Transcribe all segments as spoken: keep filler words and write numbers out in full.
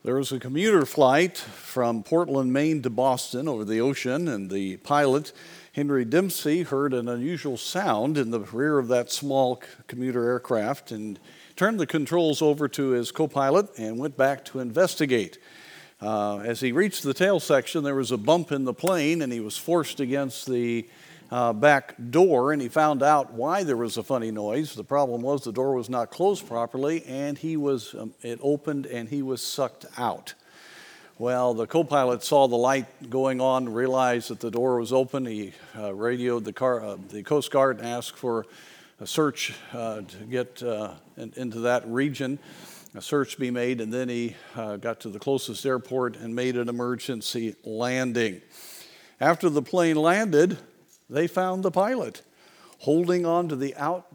There was a commuter flight from Portland, Maine to Boston over the ocean, and the pilot, Henry Dempsey, heard an unusual sound in the rear of that small commuter aircraft and turned the controls over to his co-pilot and went back to investigate. Uh, as he reached the tail section, there was a bump in the plane, and he was forced against the uh, back door, and he found out why there was a funny noise. The problem was the door was not closed properly, and he was um, it opened, and he was sucked out. Well, the co-pilot saw the light going on, realized that the door was open. He uh, radioed the, car, uh, the Coast Guard and asked for a search uh, to get uh, in, into that region. A search be made, and then he uh, got to the closest airport and made an emergency landing. After the plane landed, they found the pilot holding on to the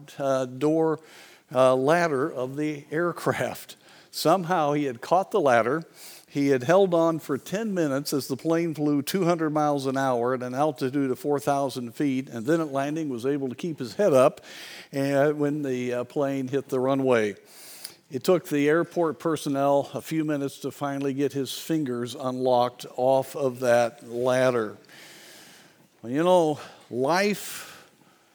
outdoor uh, ladder of the aircraft. Somehow he had caught the ladder. He had held on for ten minutes as the plane flew two hundred miles an hour at an altitude of four thousand feet, and then at landing was able to keep his head up and when the uh, plane hit the runway. It took the airport personnel a few minutes to finally get his fingers unlocked off of that ladder. Well, you know, life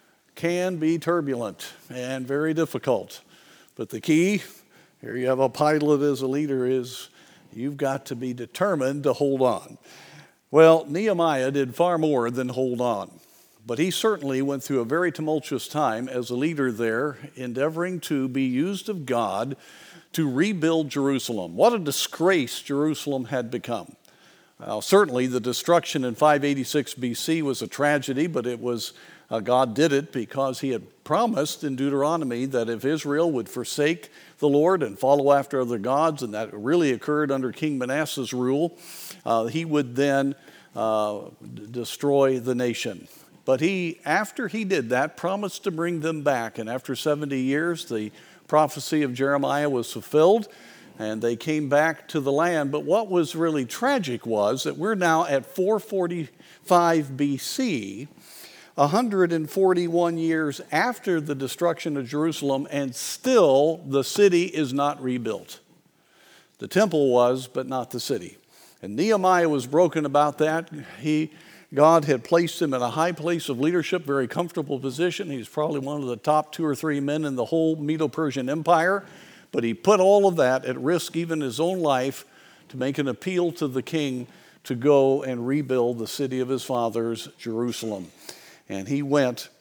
can be turbulent and very difficult, but the key, here you have a pilot as a leader, is you've got to be determined to hold on. Well, Nehemiah did far more than hold on, but he certainly went through a very tumultuous time as a leader there, endeavoring to be used of God to rebuild Jerusalem. What a disgrace Jerusalem had become. Well, certainly the destruction in five eighty-six B C was a tragedy, but it was uh, God did it because he had promised in Deuteronomy that if Israel would forsake the Lord and follow after other gods, and that really occurred under King Manasseh's rule, uh, he would then uh, d- destroy the nation. But he, after he did that, promised to bring them back. And after seventy years, the prophecy of Jeremiah was fulfilled, and they came back to the land. But what was really tragic was that we're now at four forty-five B C, one hundred forty-one years after the destruction of Jerusalem, and still the city is not rebuilt. The temple was, but not the city. And Nehemiah was broken about that. He God had placed him in a high place of leadership, very comfortable position. He's probably one of the top two or three men in the whole Medo-Persian Empire. But he put all of that at risk, even his own life, to make an appeal to the king to go and rebuild the city of his fathers, Jerusalem. And he went,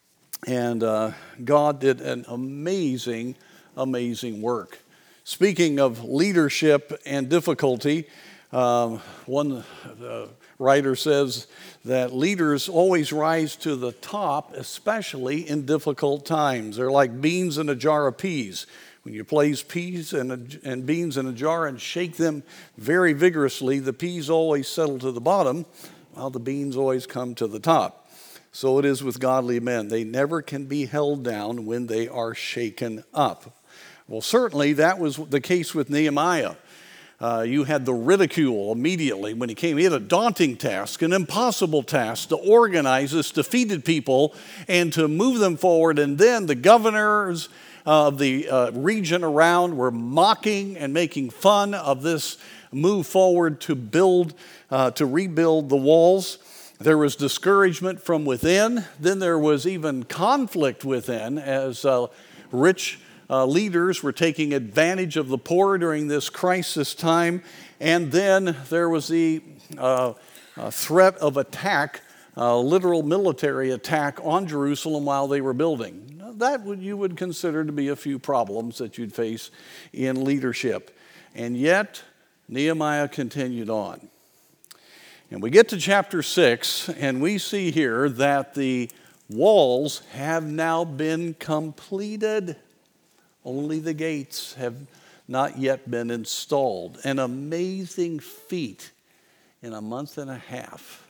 and uh, God did an amazing, amazing work. Speaking of leadership and difficulty, um, one uh, writer says that leaders always rise to the top, especially in difficult times. They're like beans in a jar of peas. When you place peas and, a, and beans in a jar and shake them very vigorously, the peas always settle to the bottom, while the beans always come to the top. So it is with godly men. They never can be held down when they are shaken up. Well, certainly that was the case with Nehemiah. Uh, you had the ridicule immediately when he came. He had a daunting task, an impossible task to organize this defeated people and to move them forward. And then the governors of the uh, region around were mocking and making fun of this move forward to build, uh, to rebuild the walls. There was discouragement from within. Then there was even conflict within as uh, rich Uh, leaders were taking advantage of the poor during this crisis time. And then there was the uh, uh, threat of attack, uh, literal military attack on Jerusalem while they were building. Now, that would, you would consider to be a few problems that you'd face in leadership. And yet, Nehemiah continued on. And we get to chapter six, and we see here that the walls have now been completed. Only the gates have not yet been installed. An amazing feat in a month and a half.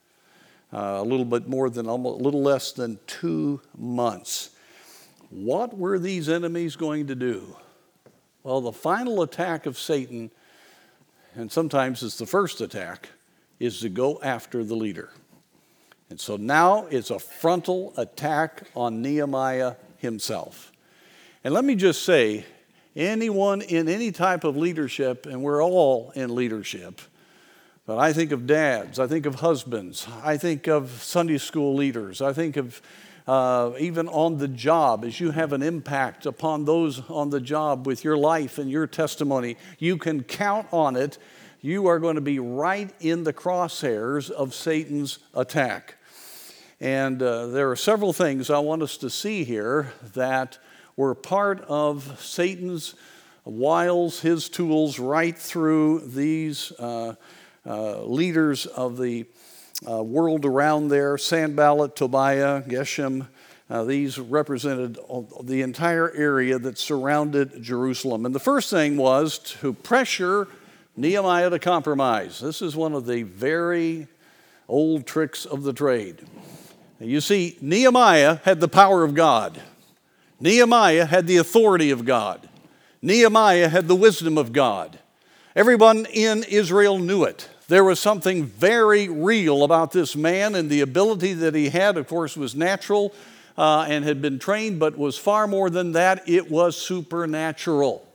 Uh, a little bit more than, almost, a little less than two months. What were these enemies going to do? Well, the final attack of Satan, and sometimes it's the first attack, is to go after the leader. And so now it's a frontal attack on Nehemiah himself. And let me just say, Anyone in any type of leadership, and we're all in leadership, but I think of dads, I think of husbands, I think of Sunday school leaders, I think of uh, even on the job, as you have an impact upon those on the job with your life and your testimony, you can count on it. You are going to be right in the crosshairs of Satan's attack. And uh, there are several things I want us to see here that were part of Satan's wiles, his tools, right through these uh, uh, leaders of the uh, world around there. Sanballat, Tobiah, Geshem, uh, these represented the entire area that surrounded Jerusalem. And the first thing was to pressure Nehemiah to compromise. This is one of the very old tricks of the trade. You see, Nehemiah had the power of God. Nehemiah had the authority of God. Nehemiah had the wisdom of God. Everyone in Israel knew it. There was something very real about this man, and the ability that he had, of course, was natural uh, and had been trained, but was far more than that. It was supernatural.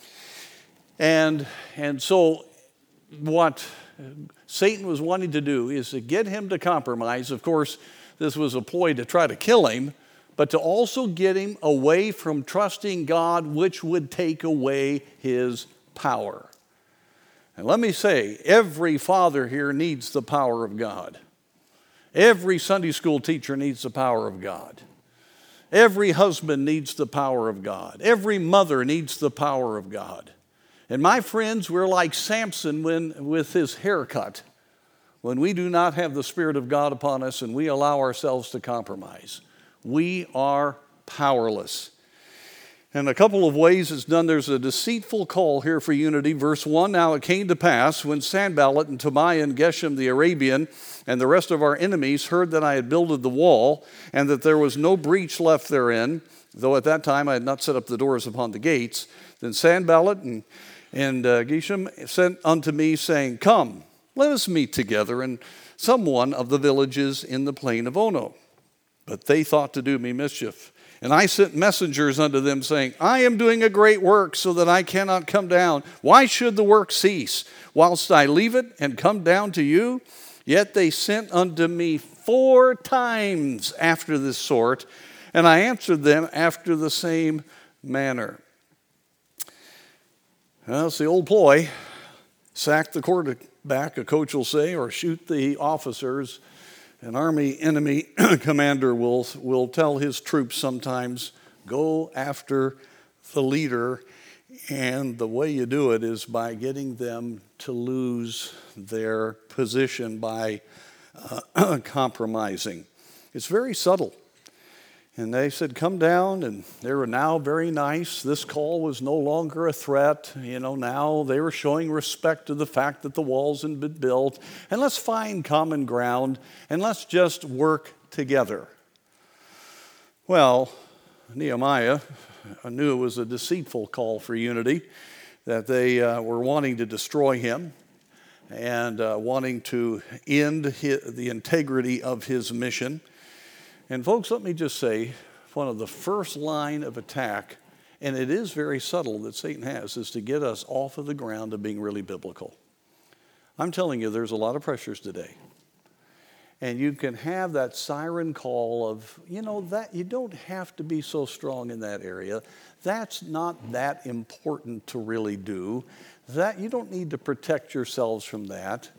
And, and so what Satan was wanting to do is to get him to compromise. Of course, this was a ploy to try to kill him, but to also get him away from trusting God, which would take away his power. And let me say, every father here needs the power of God. Every Sunday school teacher needs the power of God. Every husband needs the power of God. Every mother needs the power of God. And my friends, we're like Samson when, with his haircut, when we do not have the Spirit of God upon us and we allow ourselves to compromise. We are powerless. And a couple of ways it's done. There's a deceitful call here for unity. Verse one, now it came to pass when Sanballat and Tobiah and Geshem the Arabian and the rest of our enemies heard that I had builded the wall and that there was no breach left therein, though at that time I had not set up the doors upon the gates, then Sanballat and, and uh, Geshem sent unto me, saying, come, let us meet together in some one of the villages in the plain of Ono. But they thought to do me mischief. And I sent messengers unto them, saying, I am doing a great work, so that I cannot come down. Why should the work cease, whilst I leave it and come down to you? Yet they sent unto me four times after this sort, and I answered them after the same manner. Well, it's the old ploy. Sack the quarterback, a coach will say, or shoot the officers. An army enemy commander will, will tell his troops sometimes, go after the leader, and the way you do it is by getting them to lose their position by uh, compromising. It's very subtle. And they said, come down, and they were now very nice. This call was no longer a threat. You know, now they were showing respect to the fact that the walls had been built. And let's find common ground, and let's just work together. Well, Nehemiah knew it was a deceitful call for unity, that they uh, were wanting to destroy him and uh, wanting to end his, the integrity of his mission. And folks, let me just say, one of the first line of attack, and it is very subtle that Satan has, is to get us off of the ground of being really biblical. I'm telling you, there's a lot of pressures today. And you can have that siren call of, you know, that you don't have to be so strong in that area. That's not that important to really do. That you don't need to protect yourselves from that.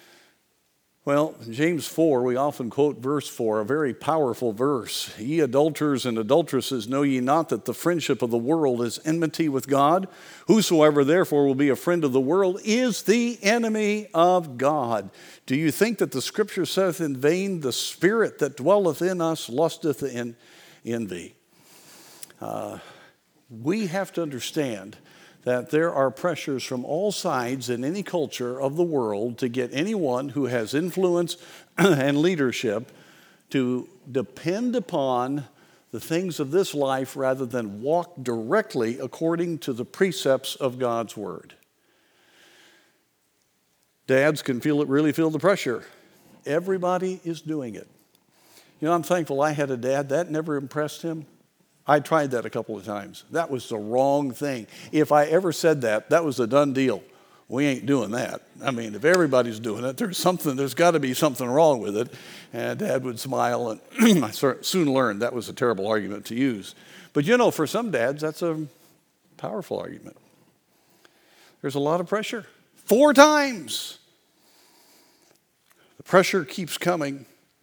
Well, in James four, we often quote verse four, a very powerful verse. Ye adulterers and adulteresses, know ye not that the friendship of the world is enmity with God? Whosoever therefore will be a friend of the world is the enemy of God. Do you think that the scripture saith in vain, the spirit that dwelleth in us lusteth in envy? Uh, we have to understand that there are pressures from all sides in any culture of the world to get anyone who has influence and leadership to depend upon the things of this life rather than walk directly according to the precepts of God's Word. Dads can feel it, really feel the pressure. Everybody is doing it. You know, I'm thankful I had a dad. That never impressed him. I tried that a couple of times. That was the wrong thing. If I ever said that, that was a done deal. We ain't doing that. I mean, if everybody's doing it, there's something, there's got to be something wrong with it. And Dad would smile, and I soon learned that was a terrible argument to use. But you know, for some dads, that's a powerful argument. There's a lot of pressure. Four times. The pressure keeps coming.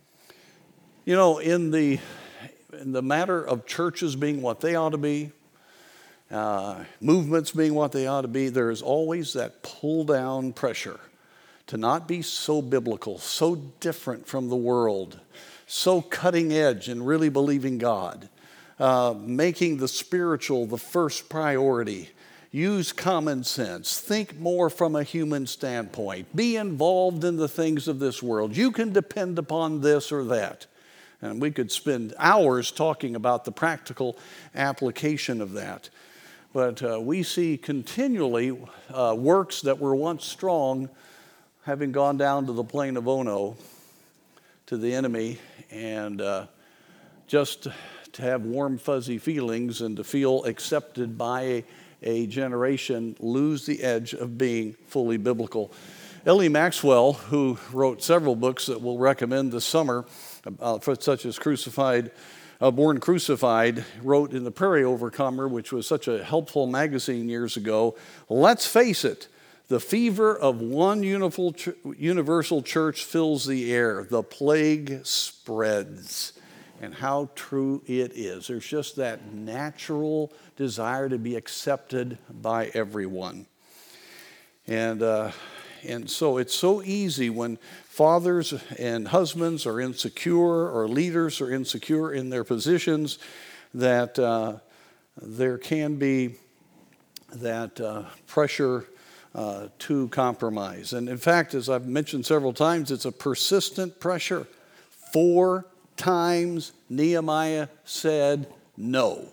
You know, in the in the matter of churches being what they ought to be, uh, movements being what they ought to be, there is always that pull-down pressure to not be so biblical, so different from the world, so cutting edge and really believing God, uh, making the spiritual the first priority. Use common sense. Think more from a human standpoint. Be involved in the things of this world. You can depend upon this or that. And we could spend hours talking about the practical application of that. But uh, we see continually uh, works that were once strong having gone down to the plain of Ono, to the enemy, and uh, just to have warm, fuzzy feelings and to feel accepted by a, a generation lose the edge of being fully biblical. Ellie Maxwell, who wrote several books that we'll recommend this summer, uh, such as Crucified, uh, Born Crucified, wrote in The Prairie Overcomer, which was such a helpful magazine years ago, let's face it, the fever of one universal church fills the air. The plague spreads. And how true it is. There's just that natural desire to be accepted by everyone. And uh, and so it's so easy when fathers and husbands are insecure or leaders are insecure in their positions that uh, there can be that uh, pressure uh, to compromise. And in fact, as I've mentioned several times, it's a persistent pressure. Four times Nehemiah said no.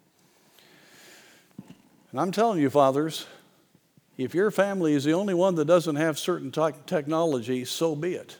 And I'm telling you, fathers, if your family is the only one that doesn't have certain te- technology, so be it.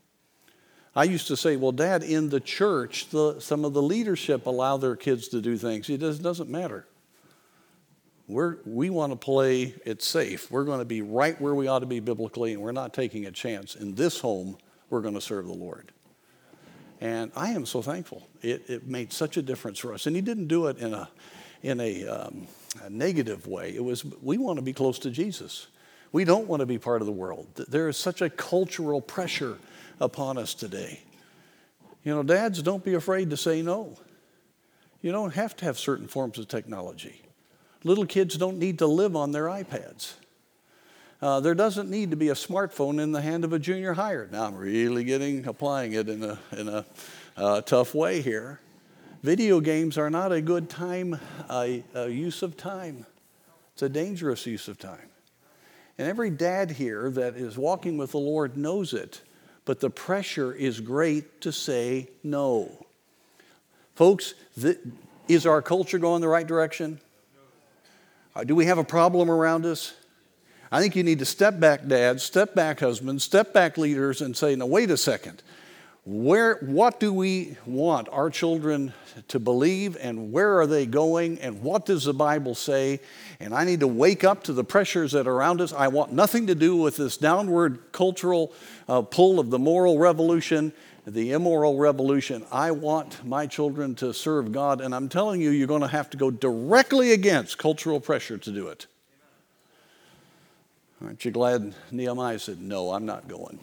I used to say, well, Dad, in the church, the, some of the leadership allow their kids to do things. It does, doesn't matter. We're, we want to play it safe. We're going to be right where we ought to be biblically, and we're not taking a chance. In this home, we're going to serve the Lord. And I am so thankful. It, it made such a difference for us. And he didn't do it in a in a, um, a negative way. It was, we want to be close to Jesus. We don't want to be part of the world. There is such a cultural pressure upon us today. You know, dads, don't be afraid to say no. You don't have to have certain forms of technology. Little kids don't need to live on their iPads. Uh, there doesn't need to be a smartphone in the hand of a junior higher. Now I'm really getting, applying it in a, in a uh, tough way here. Video games are not a good time, uh, uh, use of time. It's a dangerous use of time. And every dad here that is walking with the Lord knows it, but the pressure is great to say no. Folks, th- is our culture going the right direction? Uh, do we have a problem around us? I think you need to step back, dads, step back, husbands, step back, leaders, and say, now, wait a second. Where, what do we want our children to believe, and where are they going, and what does the Bible say? And I need to wake up to the pressures that are around us. I want nothing to do with this downward cultural uh, pull of the moral revolution, the immoral revolution. I want my children to serve God, and I'm telling you, you're going to have to go directly against cultural pressure to do it. Aren't you glad Nehemiah said, no, I'm not going.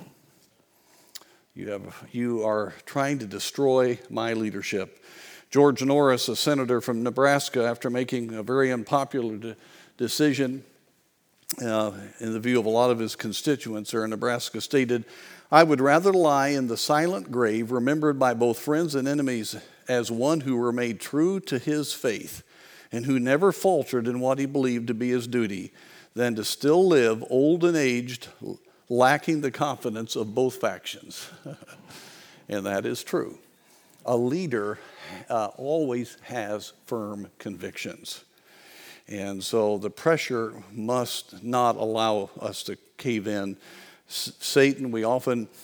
You have, you are trying to destroy my leadership. George Norris, a senator from Nebraska, after making a very unpopular de- decision uh, in the view of a lot of his constituents there in Nebraska, stated, I would rather lie in the silent grave, remembered by both friends and enemies as one who remained true to his faith and who never faltered in what he believed to be his duty, than to still live old and aged, lacking the confidence of both factions. And that is true. A leader uh, always has firm convictions. And so the pressure must not allow us to cave in. S- Satan, we often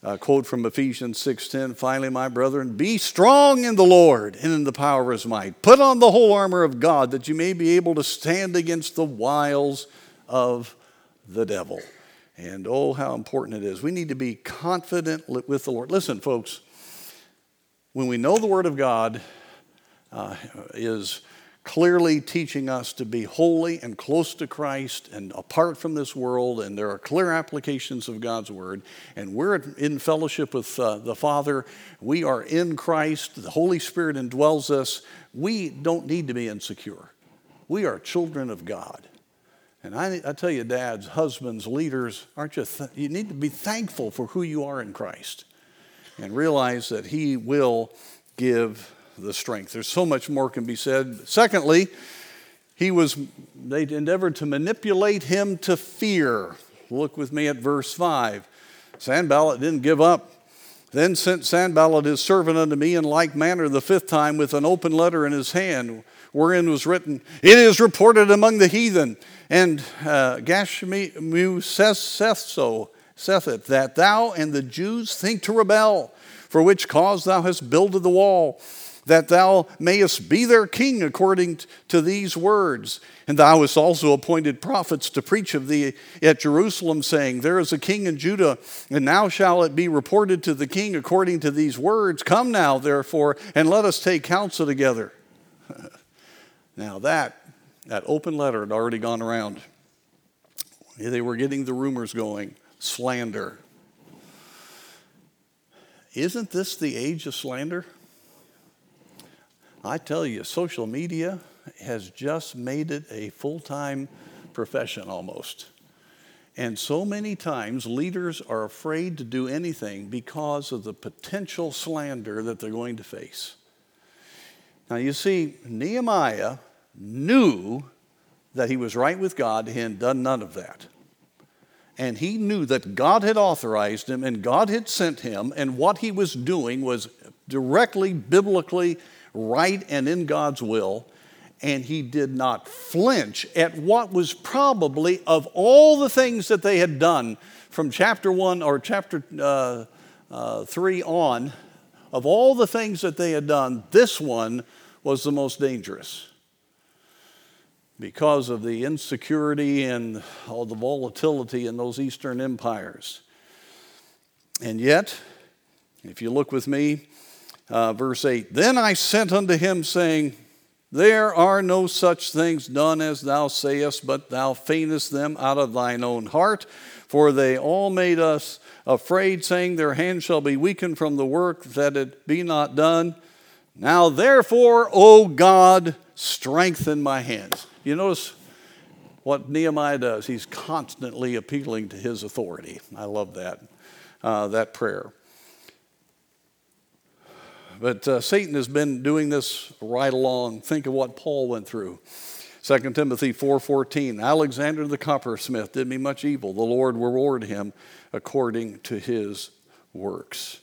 A quote from Ephesians six ten, finally, my brethren, be strong in the Lord and in the power of his might. Put on the whole armor of God that you may be able to stand against the wiles of the devil. And oh, how important it is. We need to be confident with the Lord. Listen, folks, when we know the Word of God uh, is clearly teaching us to be holy and close to Christ and apart from this world, and there are clear applications of God's Word, and we're in fellowship with uh, the Father, we are in Christ, the Holy Spirit indwells us, we don't need to be insecure. We are children of God. And I, I tell you, dads, husbands, leaders, aren't you? Th- you need to be thankful for who you are in Christ and realize that he will give the strength. There's so much more can be said. Secondly, he was, they endeavored to manipulate him to fear. Look with me at verse five. Sanballat didn't give up. Then sent Sanballat his servant unto me in like manner the fifth time with an open letter in his hand, wherein was written, it is reported among the heathen, and uh, Gashmu saith it, that thou and the Jews think to rebel, for which cause thou hast builded the wall, that thou mayest be their king according to these words. And thou hast also appointed prophets to preach of thee at Jerusalem, saying, there is a king in Judah, and now shall it be reported to the king according to these words. Come now, therefore, and let us take counsel together. Now that, that open letter had already gone around. They were getting the rumors going, slander. Isn't this the age of slander? I tell you, social media has just made it a full-time profession almost. And so many times leaders are afraid to do anything because of the potential slander that they're going to face. Now you see, Nehemiah knew that he was right with God. He had done none of that. And he knew that God had authorized him and God had sent him, and what he was doing was directly, biblically right and in God's will. And he did not flinch at what was probably, of all the things that they had done from chapter one or chapter uh, uh, three on, of all the things that they had done, this one was the most dangerous because of the insecurity and all the volatility in those Eastern empires. And yet, if you look with me, uh, verse eight, then I sent unto him, saying, there are no such things done as thou sayest, but thou feignest them out of thine own heart. For they all made us afraid, saying, their hand shall be weakened from the work, that it be not done. Now therefore, O God, strengthen my hands. You notice what Nehemiah does. He's constantly appealing to his authority. I love that, uh, that prayer. But uh, Satan has been doing this right along. Think of what Paul went through. Second Timothy four fourteen, Alexander the coppersmith did me much evil. The Lord reward him according to his works.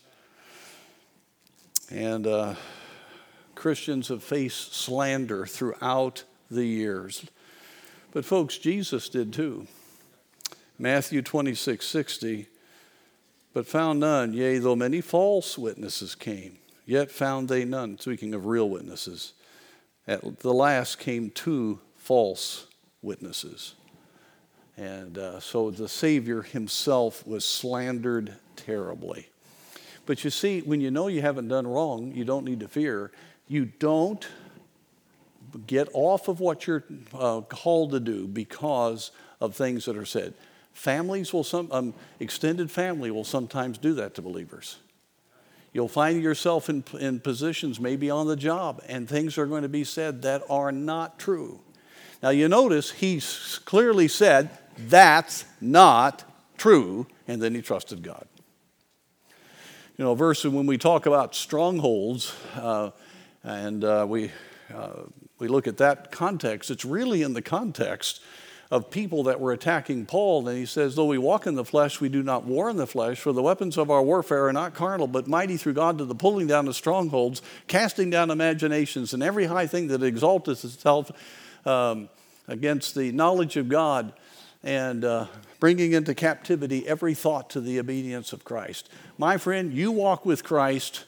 And uh, Christians have faced slander throughout the years. But folks, Jesus did too. Matthew twenty-six sixty, but found none, yea, though many false witnesses came, yet found they none. Speaking of real witnesses, at the last came two false witnesses. And uh, so the Savior himself was slandered terribly. But you see, when you know you haven't done wrong, you don't need to fear. You don't get off of what you're uh, called to do because of things that are said. Families will, some um, extended family will sometimes do that to believers. You'll find yourself in, in positions, maybe on the job, and things are going to be said that are not true. Now you notice he clearly said, that's not true, and then he trusted God. You know, a verse when we talk about strongholds, uh, and uh, we uh, we look at that context, it's really in the context of people that were attacking Paul. And he says, though we walk in the flesh, we do not war in the flesh, for the weapons of our warfare are not carnal, but mighty through God to the pulling down of strongholds, casting down imaginations, and every high thing that exalteth itself um, against the knowledge of God, and uh, bringing into captivity every thought to the obedience of Christ. My friend, you walk with Christ.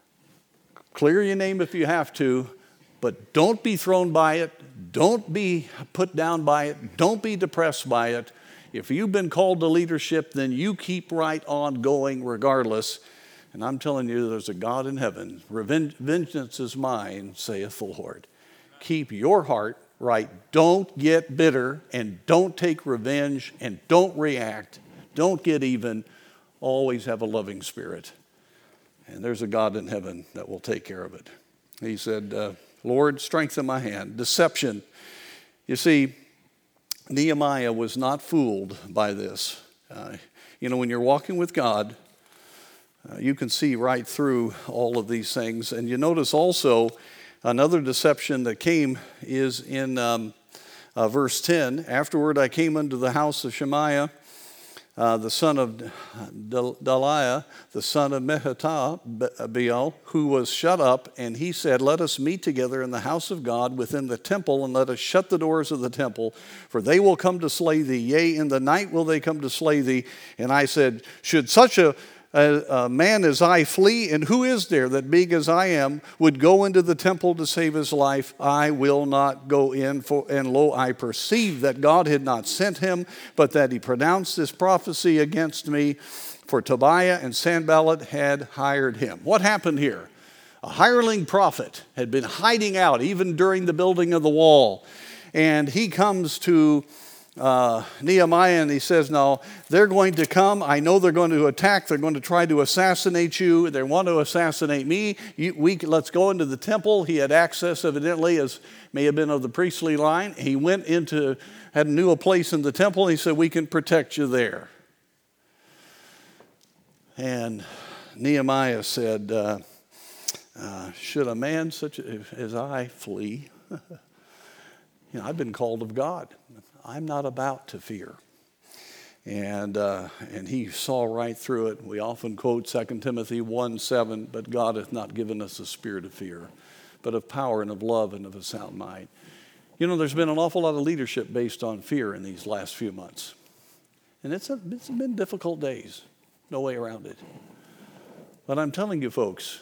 Clear your name if you have to, but don't be thrown by it. Don't be put down by it. Don't be depressed by it. If you've been called to leadership, then you keep right on going regardless. And I'm telling you, there's a God in heaven. Revenge, vengeance is mine, saith the Lord. Keep your heart right. Don't get bitter, and don't take revenge, and don't react. Don't get even. Always have a loving spirit. And there's a God in heaven that will take care of it. He said, uh, Lord, strengthen my hand. Deception. You see, Nehemiah was not fooled by this. Uh, you know, when you're walking with God, uh, you can see right through all of these things. And you notice also another deception that came is in um, uh, verse ten. Afterward I came unto the house of Shemaiah, Uh, the son of Delaiah, the son of Mehetabeel, who was shut up, and he said, let us meet together in the house of God within the temple, and let us shut the doors of the temple, for they will come to slay thee. Yea, in the night will they come to slay thee. And I said, should such a A, a man as I flee, and who is there that being as I am would go into the temple to save his life? I will not go in, for, and lo, I perceived that God had not sent him, but that he pronounced this prophecy against me, for Tobiah and Sanballat had hired him. What happened here? A hireling prophet had been hiding out even during the building of the wall, and he comes to Uh, Nehemiah, and he says, no, they're going to come. I know they're going to attack. They're going to try to assassinate you. They want to assassinate me. You, we, let's go into the temple. He had access, evidently, as may have been of the priestly line. He went into, had knew a place in the temple. And he said, we can protect you there. And Nehemiah said, uh, uh, should a man such as I flee? You know, I've been called of God. I'm not about to fear. And uh, and he saw right through it. We often quote Second Timothy one seven, but God hath not given us a spirit of fear, but of power and of love and of a sound mind. You know, there's been an awful lot of leadership based on fear in these last few months. And it's, a, it's been difficult days. No way around it. But I'm telling you folks,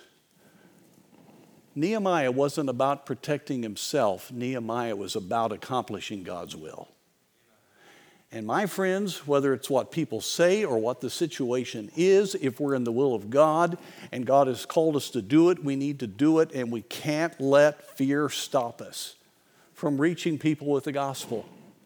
Nehemiah wasn't about protecting himself. Nehemiah was about accomplishing God's will. And my friends, whether it's what people say or what the situation is, if we're in the will of God and God has called us to do it, we need to do it, and we can't let fear stop us from reaching people with the gospel,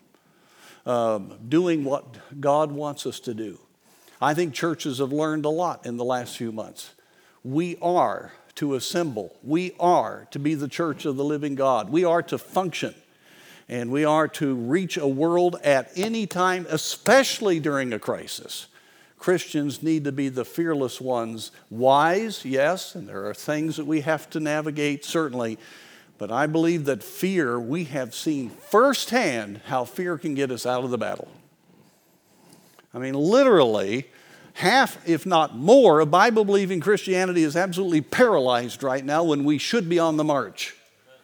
um, doing what God wants us to do. I think churches have learned a lot in the last few months. We are to assemble. We are to be the church of the living God. We are to function. And we are to reach a world at any time, especially during a crisis. Christians need to be the fearless ones. Wise, yes, and there are things that we have to navigate, certainly. But I believe that fear, we have seen firsthand how fear can get us out of the battle. I mean, literally, half, if not more, of Bible-believing Christianity is absolutely paralyzed right now when we should be on the march.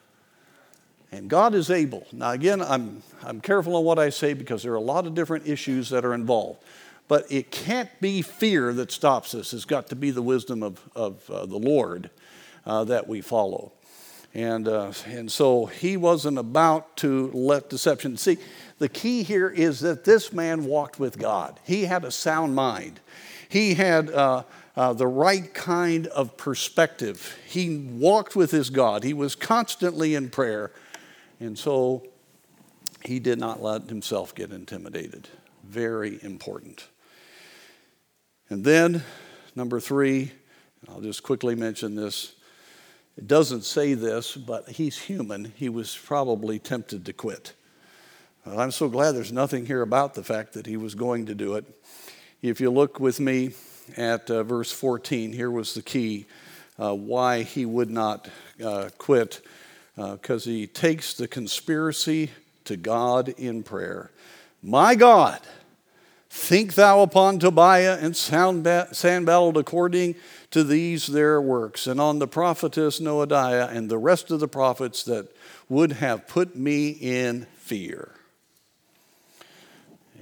And God is able. Now again, I'm, I'm careful on what I say because there are a lot of different issues that are involved. But it can't be fear that stops us. It's got to be the wisdom of, of uh, the Lord uh, that we follow. And, uh, and so he wasn't about to let deception. See, the key here is that this man walked with God. He had a sound mind. He had uh, uh, the right kind of perspective. He walked with his God. He was constantly in prayer. And so he did not let himself get intimidated. Very important. And then, number three, I'll just quickly mention this. It doesn't say this, but he's human. He was probably tempted to quit. Well, I'm so glad there's nothing here about the fact that he was going to do it. If you look with me at uh, verse fourteen, here was the key uh, why he would not uh, quit. Because uh, he takes the conspiracy to God in prayer. My God, think thou upon Tobiah and Sanballat according to these their works, and on the prophetess Noadiah and the rest of the prophets that would have put me in fear.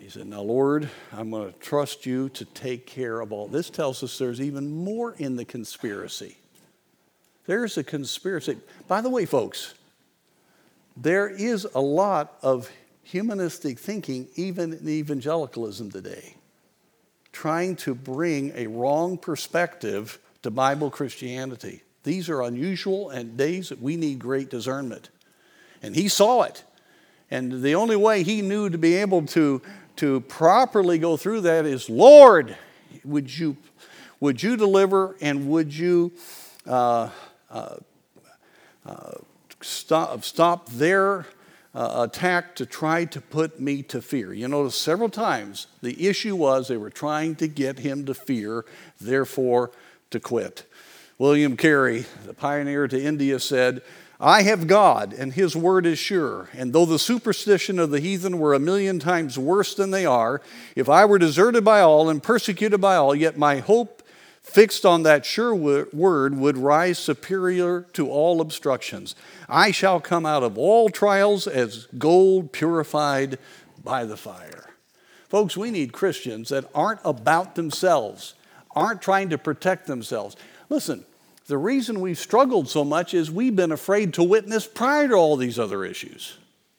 He said, now, Lord, I'm going to trust you to take care of all. This tells us there's even more in the conspiracy. There's a conspiracy. By the way, folks, there is a lot of humanistic thinking, even in evangelicalism today, trying to bring a wrong perspective to Bible Christianity. These are unusual and days that we need great discernment. And he saw it. And the only way he knew to be able to, to properly go through that is, Lord, would you, would you deliver, and would you uh, uh, uh, stop, stop their uh, attack to try to put me to fear. You notice several times the issue was they were trying to get him to fear, therefore to quit. William Carey, the pioneer to India, said, I have God, and his word is sure. And though the superstition of the heathen were a million times worse than they are, if I were deserted by all and persecuted by all, yet my hope fixed on that sure word would rise superior to all obstructions. I shall come out of all trials as gold purified by the fire. Folks, we need Christians that aren't about themselves, aren't trying to protect themselves. Listen, the reason we've struggled so much is we've been afraid to witness prior to all these other issues.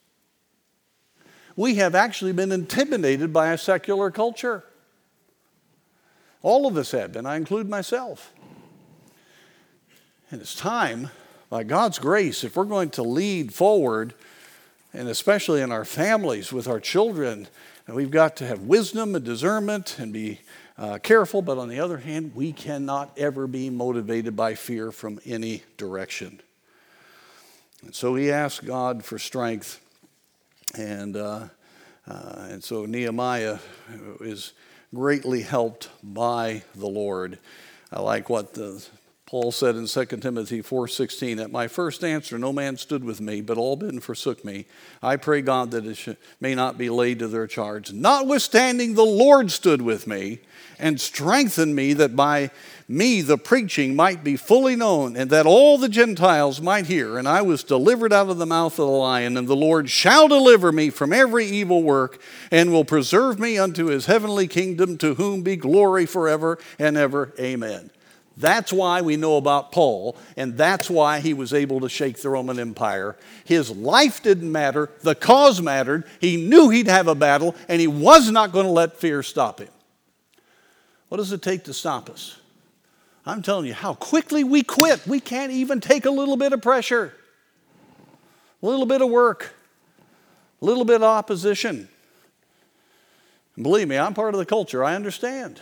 We have actually been intimidated by a secular culture. All of us have been. I include myself. And it's time, by God's grace, if we're going to lead forward, and especially in our families with our children, and we've got to have wisdom and discernment and be uh, careful. But on the other hand, we cannot ever be motivated by fear from any direction. And so he asked God for strength. And, uh, uh, and so Nehemiah is greatly helped by the Lord. I like what the, Paul said in Second Timothy four sixteen, at my first answer no man stood with me, but all men forsook me. I pray God that it should, may not be laid to their charge. Notwithstanding, the Lord stood with me and strengthened me, that by me the preaching might be fully known, and that all the Gentiles might hear. And I was delivered out of the mouth of the lion, and the Lord shall deliver me from every evil work, and will preserve me unto his heavenly kingdom, to whom be glory forever and ever. Amen. That's why we know about Paul, and that's why he was able to shake the Roman Empire. His life didn't matter. The cause mattered. He knew he'd have a battle, and he was not going to let fear stop him. What does it take to stop us? I'm telling you how quickly we quit. We can't even take a little bit of pressure, a little bit of work, a little bit of opposition. And believe me, I'm part of the culture. I understand.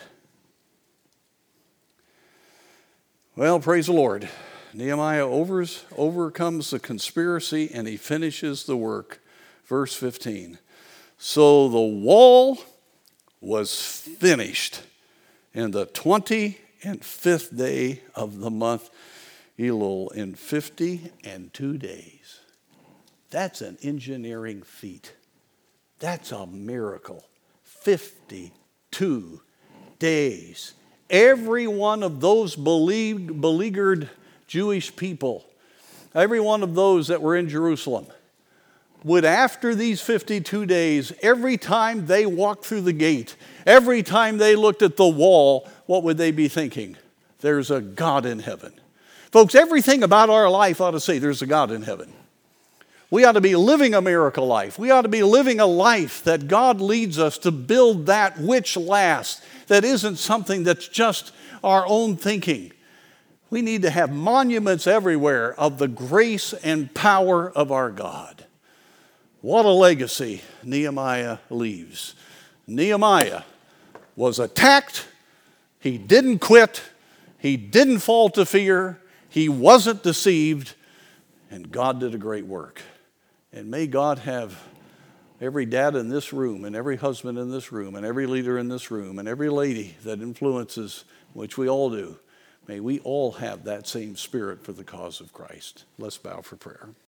Well, praise the Lord. Nehemiah overs, overcomes the conspiracy, and he finishes the work. Verse fifteen. So the wall was finished in the twenty and fifth day of the month Elul, in fifty and two days. That's an engineering feat. That's a miracle. fifty-two days. Every one of those believed, beleaguered Jewish people, every one of those that were in Jerusalem, would, after these fifty-two days, every time they walked through the gate, every time they looked at the wall, what would they be thinking? There's a God in heaven. Folks, everything about our life ought to say there's a God in heaven. We ought to be living a miracle life. We ought to be living a life that God leads us to build that which lasts, that isn't something that's just our own thinking. We need to have monuments everywhere of the grace and power of our God. What a legacy Nehemiah leaves. Nehemiah was attacked. He didn't quit. He didn't fall to fear. He wasn't deceived. And God did a great work. And may God have every dad in this room, and every husband in this room, and every leader in this room, and every lady that influences, which we all do, may we all have that same spirit for the cause of Christ. Let's bow for prayer.